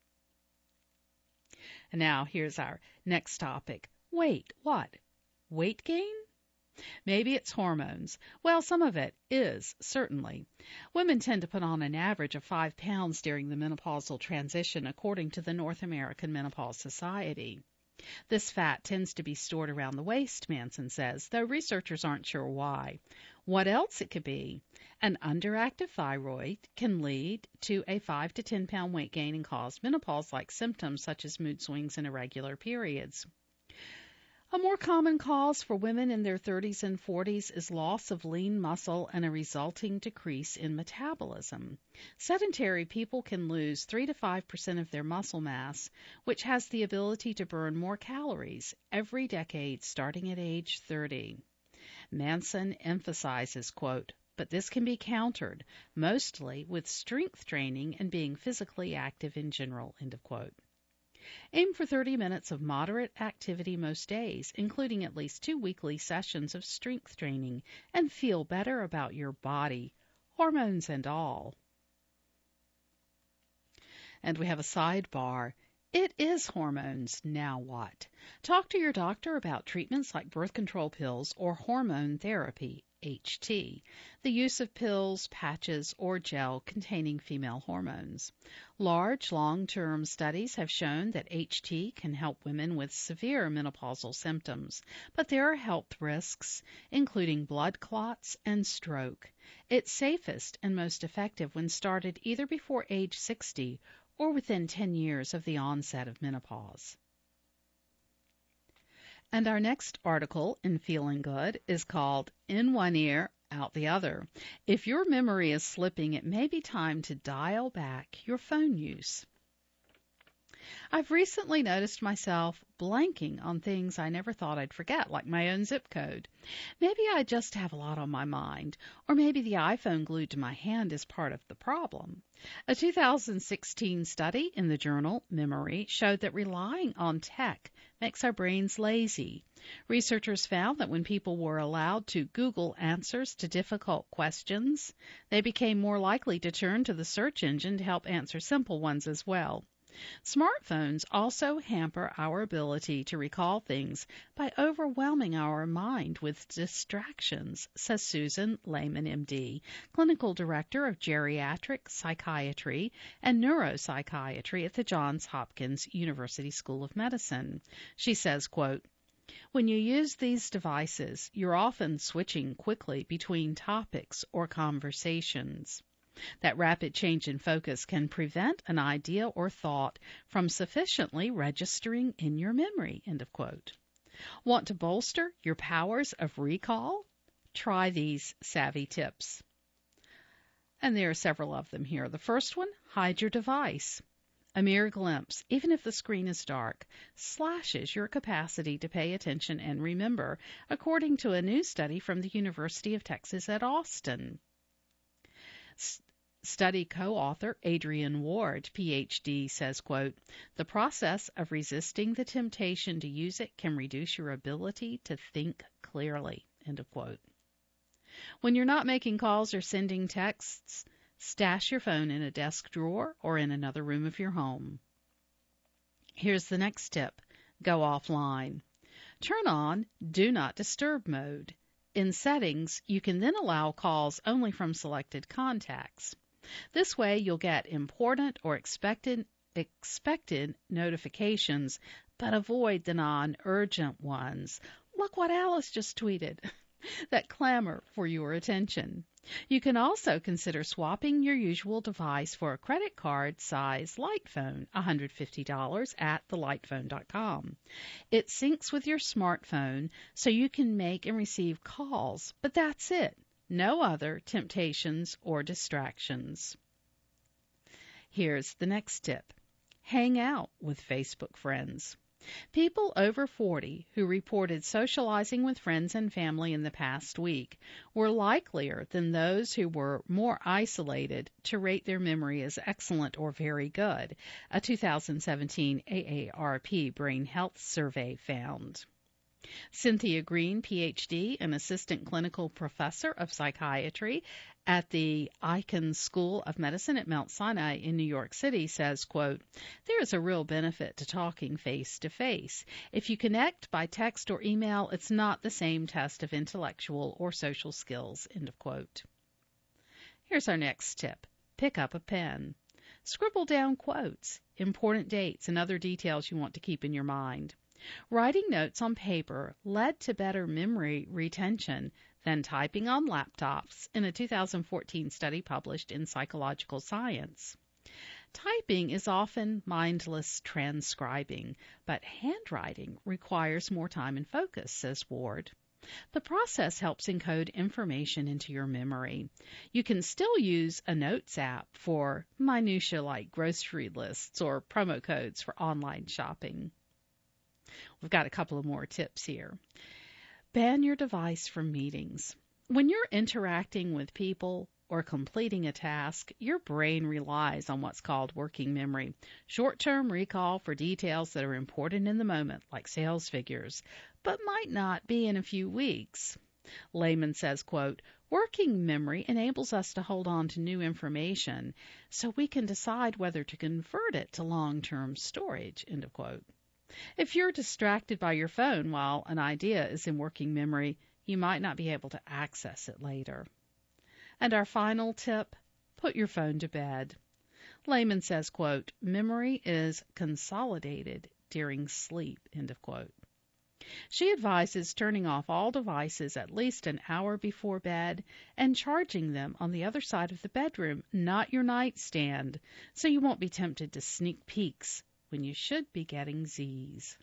[SPEAKER 1] And now here's our next topic. Weight. What? Weight gain? Maybe it's hormones. Well, some of it is, certainly. Women tend to put on an average of 5 pounds during the menopausal transition, according to the North American Menopause Society. This fat tends to be stored around the waist, Manson says, though researchers aren't sure why. What else it could be? An underactive thyroid can lead to a 5 to 10 pound weight gain and cause menopause-like symptoms such as mood swings and irregular periods. A more common cause for women in their 30s and 40s is loss of lean muscle and a resulting decrease in metabolism. Sedentary people can lose 3 to 5% of their muscle mass, which has the ability to burn more calories every decade starting at age 30. Manson emphasizes, quote, but this can be countered, mostly with strength training and being physically active in general, end of quote. Aim for 30 minutes of moderate activity most days, including at least 2 weekly sessions of strength training, and feel better about your body, hormones and all. And we have a sidebar. It is hormones. Now what? Talk to your doctor about treatments like birth control pills or hormone therapy, HT, the use of pills, patches, or gel containing female hormones. Large, long-term studies have shown that HT can help women with severe menopausal symptoms, but there are health risks, including blood clots and stroke. It's safest and most effective when started either before age 60 or within 10 years of the onset of menopause. And our next article in Feeling Good is called In One Ear, Out the Other. If your memory is slipping, it may be time to dial back your phone use. I've recently noticed myself blanking on things I never thought I'd forget, like my own zip code. Maybe I just have a lot on my mind, or maybe the iPhone glued to my hand is part of the problem. A 2016 study in the journal Memory showed that relying on tech makes our brains lazy. Researchers found that when people were allowed to Google answers to difficult questions, they became more likely to turn to the search engine to help answer simple ones as well. Smartphones also hamper our ability to recall things by overwhelming our mind with distractions, says Susan Lehman, MD, Clinical Director of Geriatric Psychiatry and Neuropsychiatry at the Johns Hopkins University School of Medicine. She says, quote, when you use these devices, you're often switching quickly between topics or conversations. That rapid change in focus can prevent an idea or thought from sufficiently registering in your memory, end of quote. Want to bolster your powers of recall? Try these savvy tips. And there are several of them here. The first one, hide your device. A mere glimpse, even if the screen is dark, slashes your capacity to pay attention and remember, according to a new study from the University of Texas at Austin. Study co-author Adrian Ward, Ph.D., says, quote, the process of resisting the temptation to use it can reduce your ability to think clearly, end of quote. When you're not making calls or sending texts, stash your phone in a desk drawer or in another room of your home. Here's the next tip. Go offline. Turn on Do Not Disturb mode. In settings, you can then allow calls only from selected contacts. This way, you'll get important or expected expected notifications, but avoid the non-urgent ones. Look what Alice just tweeted that clamor for your attention. You can also consider swapping your usual device for a credit card size light phone, $150 at thelightphone.com. It syncs with your smartphone so you can make and receive calls, but that's it. No other temptations or distractions. Here's the next tip. Hang out with Facebook friends. People over 40 who reported socializing with friends and family in the past week were likelier than those who were more isolated to rate their memory as excellent or very good, a 2017 AARP Brain Health Survey found. Cynthia Green, Ph.D. and Assistant Clinical Professor of Psychiatry at the Icahn School of Medicine at Mount Sinai in New York City, says, quote, there is a real benefit to talking face-to-face. If you connect by text or email, it's not the same test of intellectual or social skills, end of quote. Here's our next tip. Pick up a pen. Scribble down quotes, important dates, and other details you want to keep in your mind. Writing notes on paper led to better memory retention than typing on laptops in a 2014 study published in Psychological Science. Typing is often mindless transcribing, but handwriting requires more time and focus, says Ward. The process helps encode information into your memory. You can still use a notes app for minutia like grocery lists or promo codes for online shopping. We've got a couple of more tips here. Ban your device from meetings. When you're interacting with people or completing a task, your brain relies on what's called working memory, short-term recall for details that are important in the moment, like sales figures, but might not be in a few weeks. Lehman says, quote, working memory enables us to hold on to new information so we can decide whether to convert it to long-term storage, end of quote. If you're distracted by your phone while an idea is in working memory, you might not be able to access it later. And our final tip, put your phone to bed. Lehman says, quote, memory is consolidated during sleep, end of quote. She advises turning off all devices at least an hour before bed and charging them on the other side of the bedroom, not your nightstand, so you won't be tempted to sneak peeks when you should be getting Z's.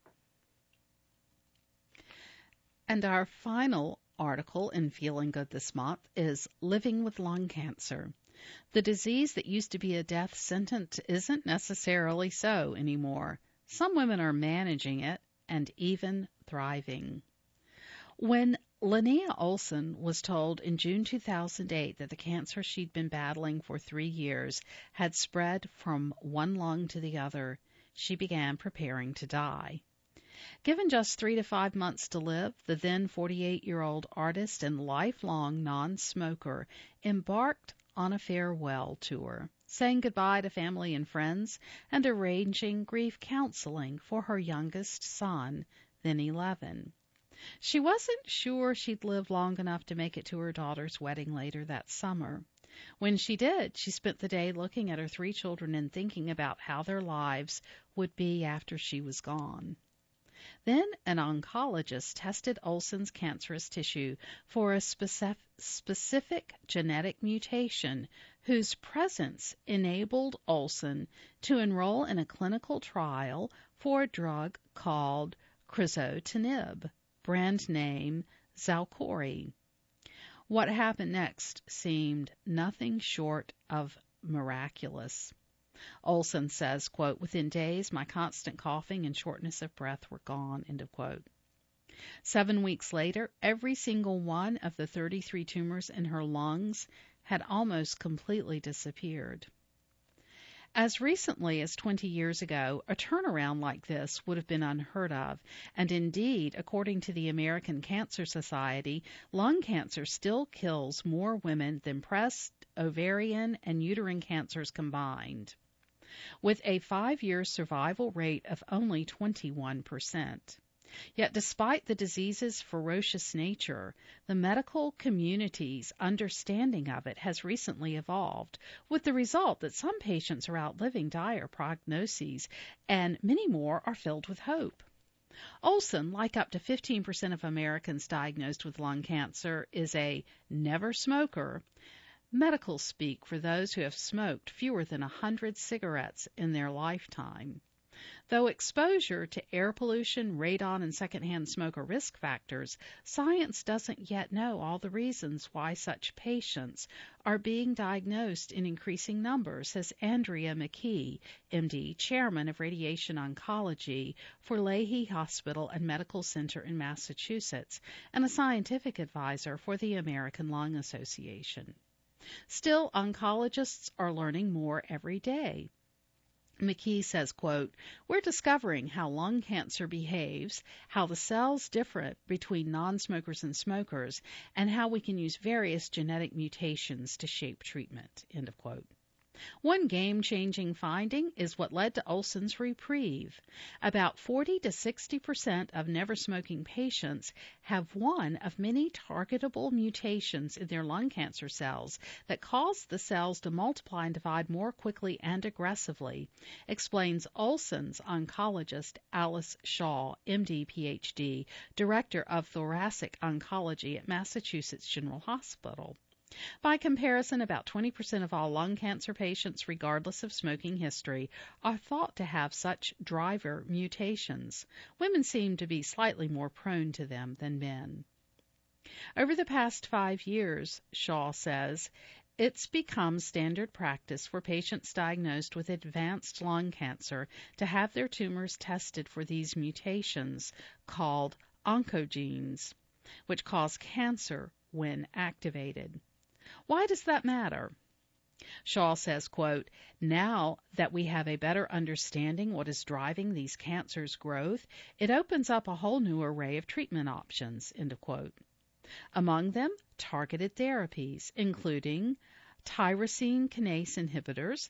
[SPEAKER 1] And our final article in Feeling Good this month is Living with Lung Cancer. The disease that used to be a death sentence isn't necessarily so anymore. Some women are managing it and even thriving. When Linnea Olson was told in June 2008 that the cancer she'd been battling for 3 years had spread from one lung to the other, she began preparing to die. Given just 3 to 5 months to live, the then 48-year-old artist and lifelong non-smoker embarked on a farewell tour, saying goodbye to family and friends and arranging grief counseling for her youngest son, then 11. She wasn't sure she'd live long enough to make it to her daughter's wedding later that summer. When she did, she spent the day looking at her 3 children and thinking about how their lives would be after she was gone. Then an oncologist tested Olson's cancerous tissue for a specific genetic mutation whose presence enabled Olson to enroll in a clinical trial for a drug called crizotinib, brand name Xalkori. What happened next seemed nothing short of miraculous. Olson says, quote, within days, my constant coughing and shortness of breath were gone, end of quote. 7 weeks later, every single one of the 33 tumors in her lungs had almost completely disappeared. As recently as 20 years ago, a turnaround like this would have been unheard of, and indeed, according to the American Cancer Society, lung cancer still kills more women than breast, ovarian, and uterine cancers combined, with a 5-year survival rate of only 21%. Yet despite the disease's ferocious nature, the medical community's understanding of it has recently evolved, with the result that some patients are outliving dire prognoses and many more are filled with hope. Olson, like up to 15% of Americans diagnosed with lung cancer, is a never smoker, medical speak for those who have smoked fewer than 100 cigarettes in their lifetime. Though exposure to air pollution, radon, and secondhand smoke are risk factors, science doesn't yet know all the reasons why such patients are being diagnosed in increasing numbers, says Andrea McKee, MD, chairman of radiation oncology for Lahey Hospital and Medical Center in Massachusetts, and a scientific advisor for the American Lung Association. Still, oncologists are learning more every day. McKee says, quote, "We're discovering how lung cancer behaves, how the cells differ between non-smokers and smokers, and how we can use various genetic mutations to shape treatment," end of quote. One game-changing finding is what led to Olson's reprieve. About 40 to 60% of never-smoking patients have one of many targetable mutations in their lung cancer cells that cause the cells to multiply and divide more quickly and aggressively, explains Olson's oncologist Alice Shaw, MD, PhD, Director of Thoracic Oncology at Massachusetts General Hospital. By comparison, about 20% of all lung cancer patients, regardless of smoking history, are thought to have such driver mutations. Women seem to be slightly more prone to them than men. Over the past 5 years, Shaw says, it's become standard practice for patients diagnosed with advanced lung cancer to have their tumors tested for these mutations, called oncogenes, which cause cancer when activated. Why does that matter? Shaw says, quote, "Now that we have a better understanding what is driving these cancers' growth, it opens up a whole new array of treatment options," end of quote. Among them, targeted therapies, including tyrosine kinase inhibitors,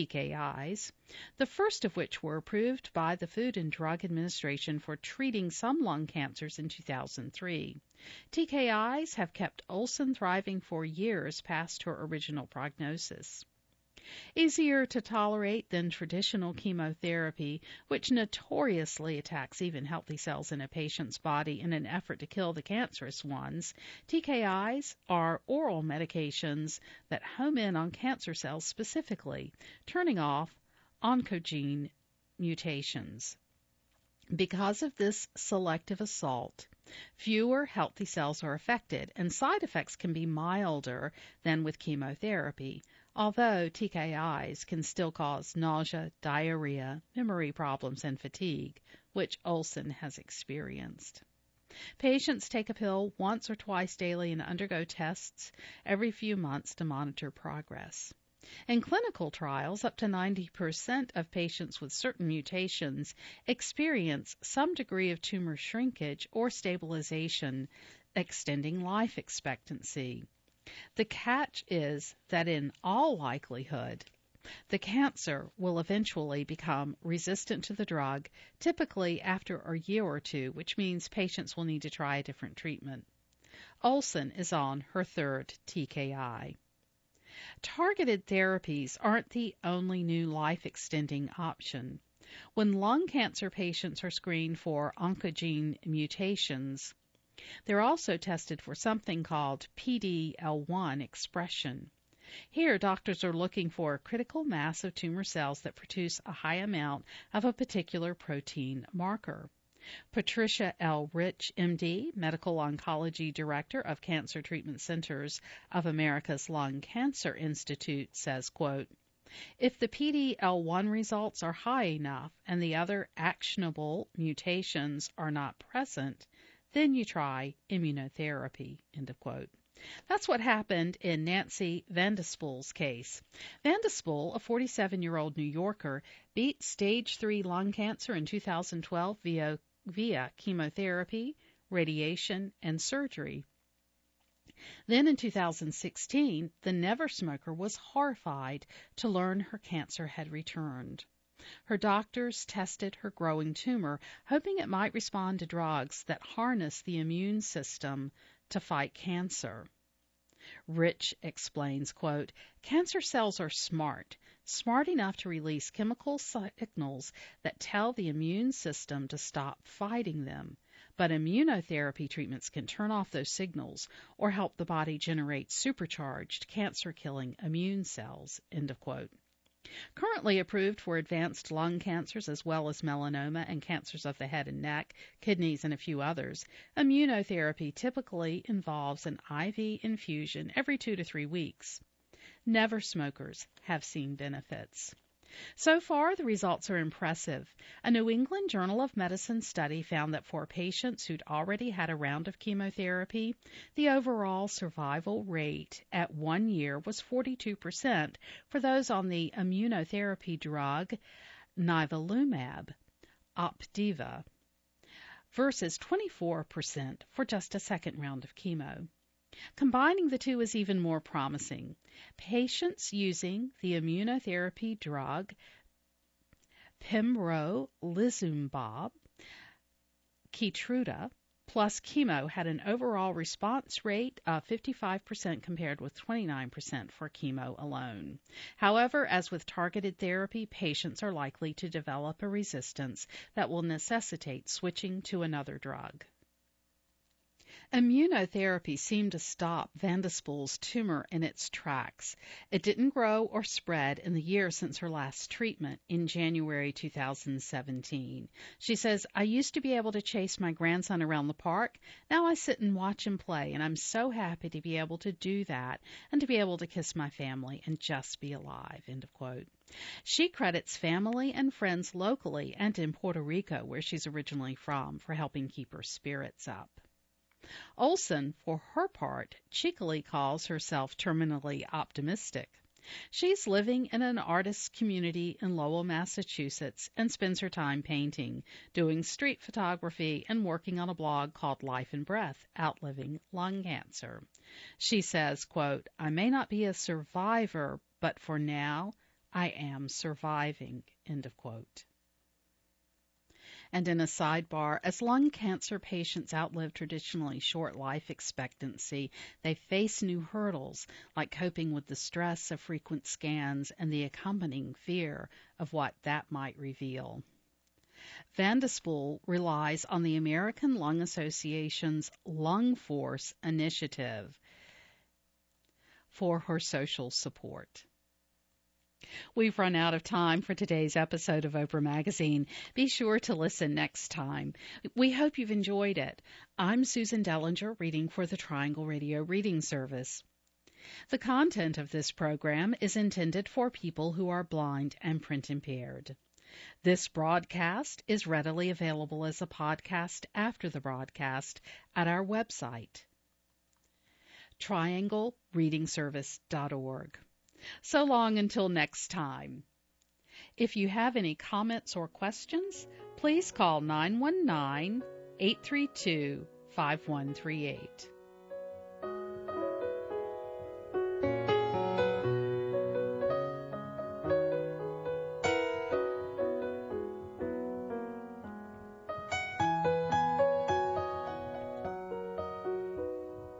[SPEAKER 1] TKIs, the first of which were approved by the Food and Drug Administration for treating some lung cancers in 2003. TKIs have kept Olson thriving for years past her original prognosis. Easier to tolerate than traditional chemotherapy, which notoriously attacks even healthy cells in a patient's body in an effort to kill the cancerous ones, TKIs are oral medications that home in on cancer cells specifically, turning off oncogene mutations. Because of this selective assault, fewer healthy cells are affected, and side effects can be milder than with chemotherapy, although TKIs can still cause nausea, diarrhea, memory problems, and fatigue, which Olson has experienced. Patients take a pill once or twice daily and undergo tests every few months to monitor progress. In clinical trials, up to 90% of patients with certain mutations experience some degree of tumor shrinkage or stabilization, extending life expectancy. The catch is that in all likelihood, the cancer will eventually become resistant to the drug, typically after a year or two, which means patients will need to try a different treatment. Olson is on her third TKI. Targeted therapies aren't the only new life-extending option. When lung cancer patients are screened for oncogene mutations, they're also tested for something called PD-L1 expression. Here, doctors are looking for a critical mass of tumor cells that produce a high amount of a particular protein marker. Patricia L. Rich, MD, Medical Oncology Director of Cancer Treatment Centers of America's Lung Cancer Institute, says, quote, "If the PD-L1 results are high enough and the other actionable mutations are not present, then you try immunotherapy," end of quote. That's what happened in Nancy Vandespool's case. Vandespool, a 47-year-old New Yorker, beat stage 3 lung cancer in 2012 via chemotherapy, radiation, and surgery. Then in 2016, the never smoker was horrified to learn her cancer had returned. Her doctors tested her growing tumor, hoping it might respond to drugs that harness the immune system to fight cancer. Rich explains, quote, "Cancer cells are smart enough to release chemical signals that tell the immune system to stop fighting them. But immunotherapy treatments can turn off those signals or help the body generate supercharged cancer-killing immune cells," end of quote. Currently approved for advanced lung cancers as well as melanoma and cancers of the head and neck, kidneys, and a few others, immunotherapy typically involves an IV infusion every 2 to 3 weeks. Never smokers have seen benefits. So far, the results are impressive. A New England Journal of Medicine study found that for patients who'd already had a round of chemotherapy, the overall survival rate at 1 year was 42% for those on the immunotherapy drug nivolumab, Opdivo, versus 24% for just a second round of chemo. Combining the two is even more promising. Patients using the immunotherapy drug pembrolizumab, Keytruda, plus chemo had an overall response rate of 55% compared with 29% for chemo alone. However, as with targeted therapy, patients are likely to develop a resistance that will necessitate switching to another drug. Immunotherapy seemed to stop van der Spoel's tumor in its tracks. It didn't grow or spread in the year since her last treatment in January 2017. She says, "I used to be able to chase my grandson around the park. Now I sit and watch him play, and I'm so happy to be able to do that and to be able to kiss my family and just be alive," end of quote. She credits family and friends locally and in Puerto Rico, where she's originally from, for helping keep her spirits up. Olson, for her part, cheekily calls herself terminally optimistic. She's living in an artist's community in Lowell, Massachusetts, and spends her time painting, doing street photography, and working on a blog called Life and Breath, Outliving Lung Cancer. She says, quote, "I may not be a survivor, but for now, I am surviving," end of quote. And in a sidebar, as lung cancer patients outlive traditionally short life expectancy, they face new hurdles, like coping with the stress of frequent scans and the accompanying fear of what that might reveal. Van der Spoel relies on the American Lung Association's Lung Force initiative for her social support. We've run out of time for today's episode of Oprah Magazine. Be sure to listen next time. We hope you've enjoyed it. I'm Susan Dellinger, reading for the Triangle Radio Reading Service. The content of this program is intended for people who are blind and print impaired. This broadcast is readily available as a podcast after the broadcast at our website, trianglereadingservice.org. So long until next time. If you have any comments or questions, please call 919-832-5138.